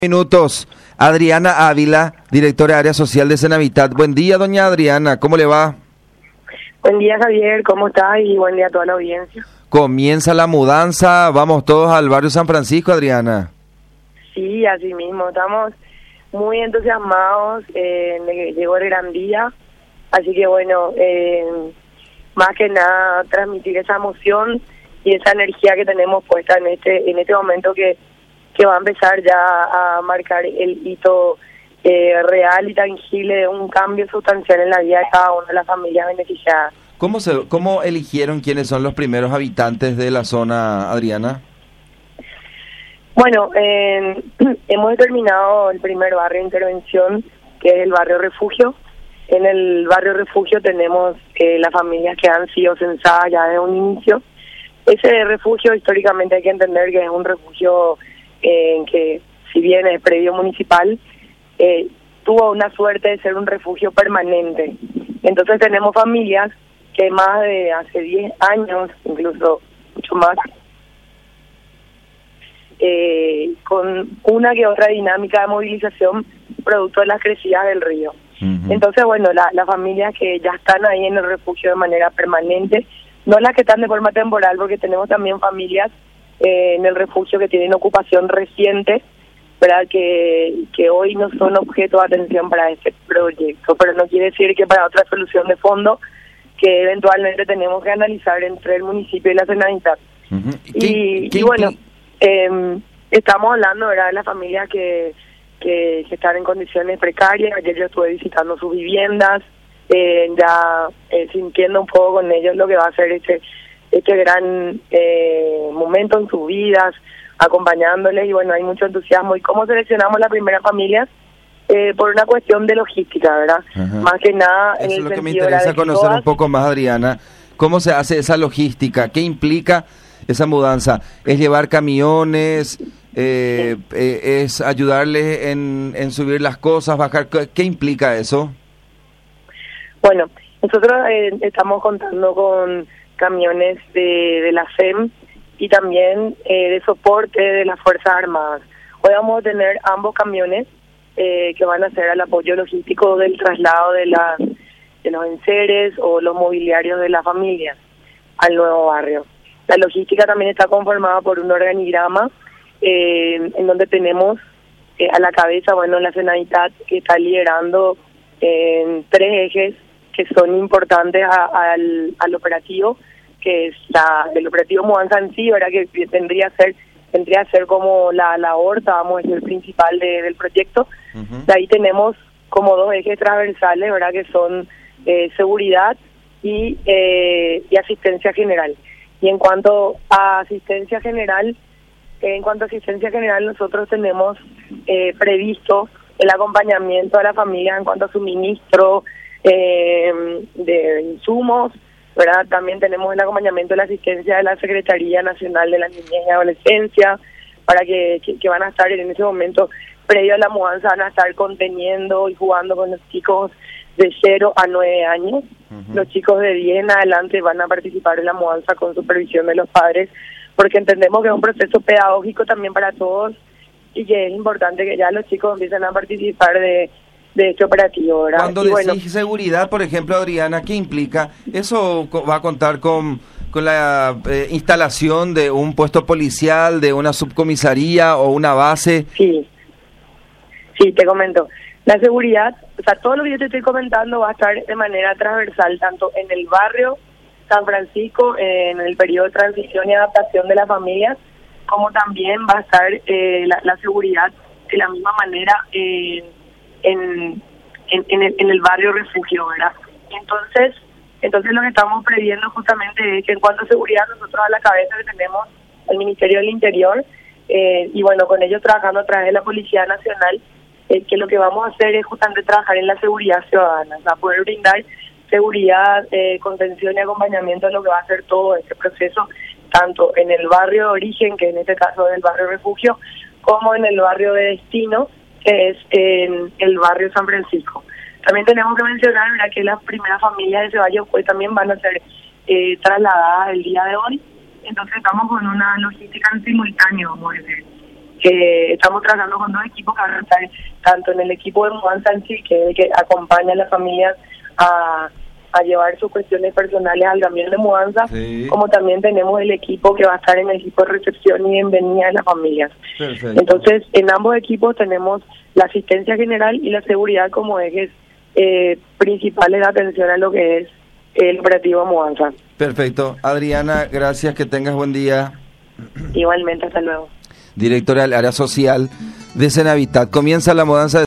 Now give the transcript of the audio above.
Minutos. Adriana Ávila, directora de Área Social de Senavitat. Buen día, doña Adriana, ¿cómo le va? Buen día, Javier, ¿cómo estás? Y buen día a toda la audiencia. Comienza la mudanza, vamos todos al barrio San Francisco, Adriana. Sí, así mismo, estamos muy entusiasmados de que llegó el gran día, así que bueno, más que nada transmitir esa emoción y esa energía que tenemos puesta en este momento que va a empezar ya a marcar el hito real y tangible de un cambio sustancial en la vida de cada una de las familias beneficiadas. ¿Cómo eligieron quiénes son los primeros habitantes de la zona, Adriana? Bueno, hemos determinado el primer barrio de intervención, que es el barrio Refugio. En el barrio Refugio tenemos las familias que han sido censadas ya desde un inicio. Ese refugio históricamente hay que entender que es un refugio que, si bien es predio municipal, tuvo una suerte de ser un refugio permanente. Entonces tenemos familias que más de hace 10 años, incluso mucho más, con una que otra dinámica de movilización producto de las crecidas del río. Uh-huh. Entonces, bueno, las familias que ya están ahí en el refugio de manera permanente, no las que están de forma temporal, porque tenemos también familias en el refugio que tienen ocupación reciente, ¿verdad? Que hoy no son objeto de atención para este proyecto, pero no quiere decir que para otra solución de fondo que eventualmente tenemos que analizar entre el municipio y la Senavitat. Uh-huh. Y bueno, estamos hablando, ¿verdad?, de las familias que están en condiciones precarias. Ayer yo estuve visitando sus viviendas, ya sintiendo un poco con ellos lo que va a ser este gran momento en sus vidas, acompañándoles, y bueno, hay mucho entusiasmo. ¿Y cómo seleccionamos la primera familia? Por una cuestión de logística, ¿verdad? Ajá. Más que nada en el sentido. Eso es lo que me interesa conocer un poco más, Adriana. ¿Cómo se hace esa logística? ¿Qué implica esa mudanza? ¿Es llevar camiones? ¿Es ayudarles en subir las cosas, bajar? ¿Qué implica eso? Bueno, nosotros estamos contando con camiones de la FEM y también de soporte de las Fuerzas Armadas. Hoy vamos a tener ambos camiones que van a hacer el apoyo logístico del traslado de los enseres o los mobiliarios de la familia al nuevo barrio. La logística también está conformada por un organigrama en donde tenemos a la cabeza, bueno, la Senavitat, que está liderando en 3 ejes que son importantes al operativo, que es el operativo Mudanza en sí, ¿verdad?, que tendría a ser como la aorta, vamos a decir, el principal del proyecto. Uh-huh. De ahí tenemos como 2 ejes transversales, ¿verdad?, que son seguridad y asistencia general. Y en cuanto a asistencia general, nosotros tenemos previsto el acompañamiento a la familia en cuanto a suministro de insumos, ¿verdad? También tenemos el acompañamiento de la asistencia de la Secretaría Nacional de la Niñez y Adolescencia, para que van a estar en ese momento, previo a la mudanza, van a estar conteniendo y jugando con los chicos de 0 a 9 años. Uh-huh. Los chicos de 10 en adelante van a participar en la mudanza con supervisión de los padres, porque entendemos que es un proceso pedagógico también para todos y que es importante que ya los chicos empiecen a participar de este operativo, ¿verdad? Cuando decís seguridad, por ejemplo, Adriana, ¿qué implica? ¿Eso va a contar con la instalación de un puesto policial, de una subcomisaría o una base? Sí, te comento. La seguridad, o sea, todo lo que yo te estoy comentando va a estar de manera transversal, tanto en el barrio San Francisco, en el periodo de transición y adaptación de las familias, como también va a estar la seguridad de la misma manera en el barrio Refugio, ¿verdad? Entonces lo que estamos previendo justamente es que en cuanto a seguridad, nosotros a la cabeza que tenemos el Ministerio del Interior, y bueno, con ellos trabajando a través de la Policía Nacional, que lo que vamos a hacer es justamente trabajar en la seguridad ciudadana, o sea, poder brindar seguridad, contención y acompañamiento de lo que va a ser todo este proceso, tanto en el barrio de origen, que en este caso es el barrio Refugio, como en el barrio de destino, que es en el barrio San Francisco. También tenemos que mencionar, ¿verdad?, que las primeras familias de Ceballos pues también van a ser trasladadas el día de hoy. Entonces estamos con una logística en simultáneo, vamos a decir. Estamos trabajando con dos equipos que van a estar tanto en el equipo de mudanza en sí, que es el que acompaña a las familias a llevar sus cuestiones personales al camión de mudanza, sí, como también tenemos el equipo que va a estar en el equipo de recepción y bienvenida de las familias. perfecto. Entonces, en ambos equipos tenemos la asistencia general y la seguridad como ejes principales de atención a lo que es el operativo mudanza. Perfecto. Adriana, gracias, que tengas buen día. Igualmente, hasta luego. Directora del área social de Senavitat. Comienza la mudanza de